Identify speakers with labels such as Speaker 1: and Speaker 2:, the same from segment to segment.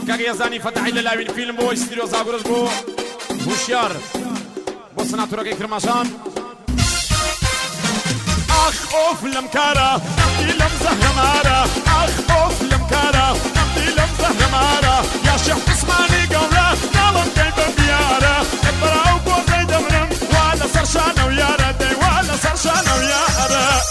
Speaker 1: كاكي يزاني فتحي للاوين فيلم بو استيريو زاغروز بو هوشيار بو سناتورا كي كرماشان اخ اوف لمكارا نمدي لمزه مارا اخ اوف لمكارا نمدي لمزه مارا يا شيخ عثماني قولا نالم كيف بيارا ابراو بو زيد منم ولا سرشانه ويارا دي ولا سرشانه ويارا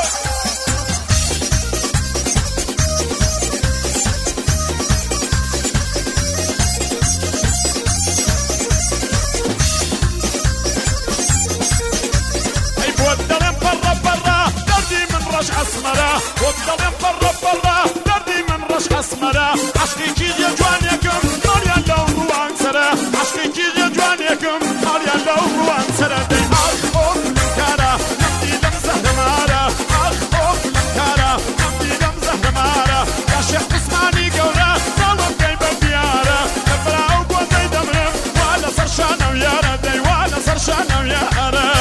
Speaker 1: أسمرة وبضل برا دردي من رش أسمرة عشقي كي يا جوانيكم ماليا لو وانسرة عشقي كي يا جوانيكم ماليا لو وانسرة دي أخ أوف لمكارة نمدي لمزه مارة أخ أوف لمكارة نمدي لمزه مارة يا شيخ عثماني قولة نالم كيف بيارة نبراو بو زيد منم ولا سرشانة ويارة دي ولا سرشانة ويارة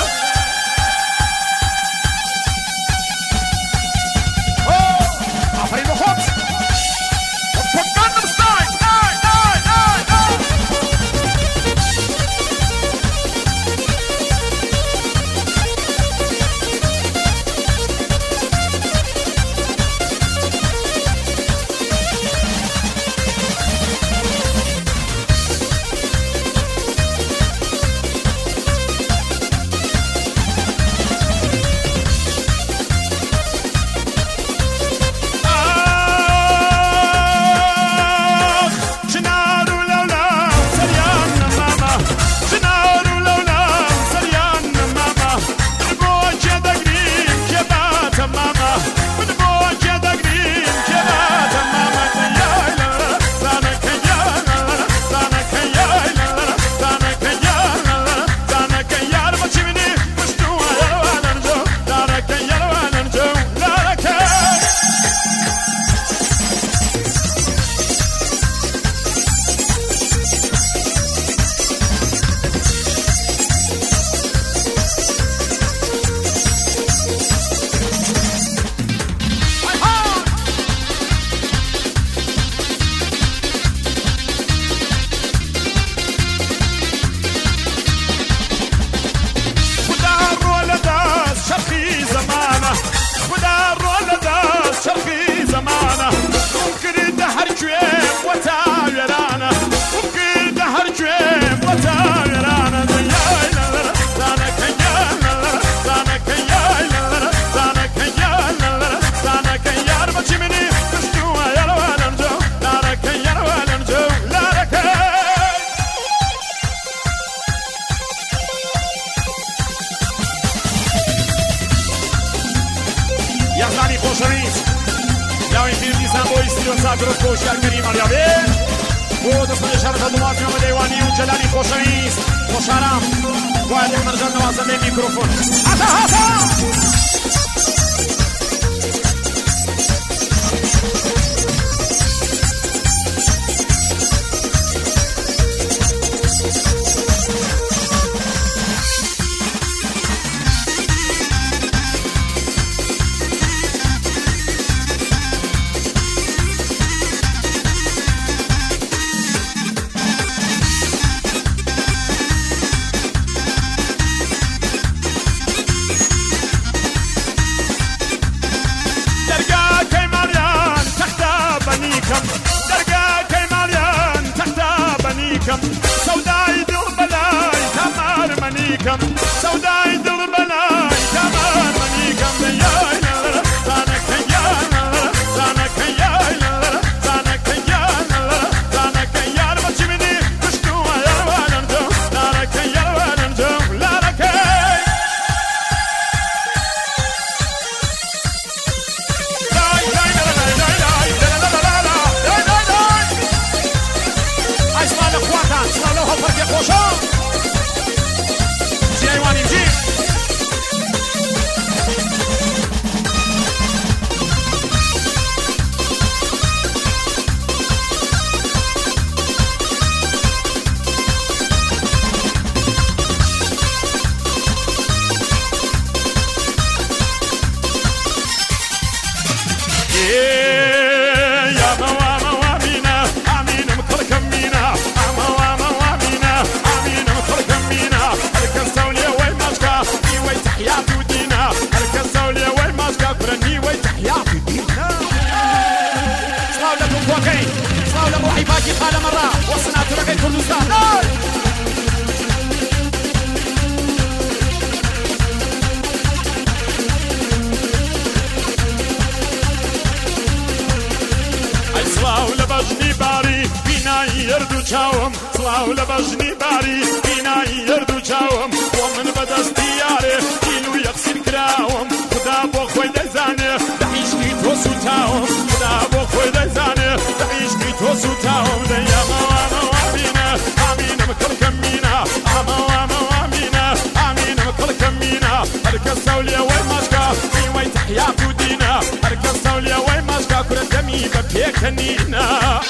Speaker 1: ولا بجني باري بناي يردو جاوم ومن بدستي ياري كيلو يقصير كراوم خدا بو خوي دزانه تعيش كي توسو تاوم خدا بو خوي دزانه تعيش كي توسو تاوم يا ماما وامينا امينا مكل كمينا اما وامينا امينا مكل كمينا هركا سوليا وين ماشكا في وين تحياتو دينا هركا سوليا وين ماشكا كره دمي ببيكنينا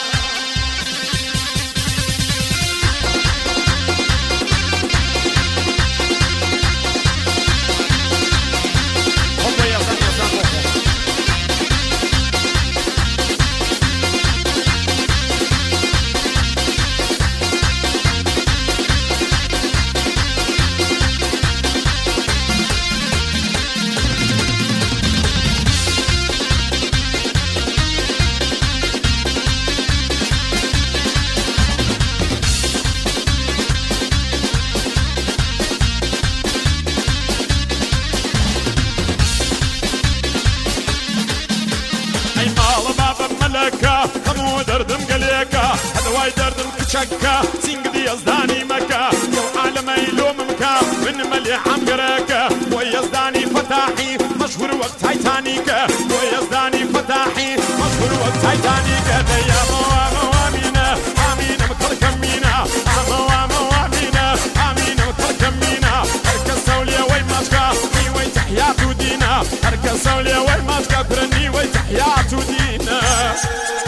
Speaker 1: همو دردم قليكا هدواي دردم كشكا سينق دي يزداني مكا يو عالمي لوممكا من ملي عمقريكا ويزداني فتاحي مشهور وقت تايتانيكا ويزداني فتاحي مشهور وقت تايتانيكا يا موامينا امينا مكل كمينا موامينا امينا مكل كمينا هركا سوليا وين ماشكا في وين تحياتو دينا هركا سوليا وين ماشكا كرني وين تحياتو دينا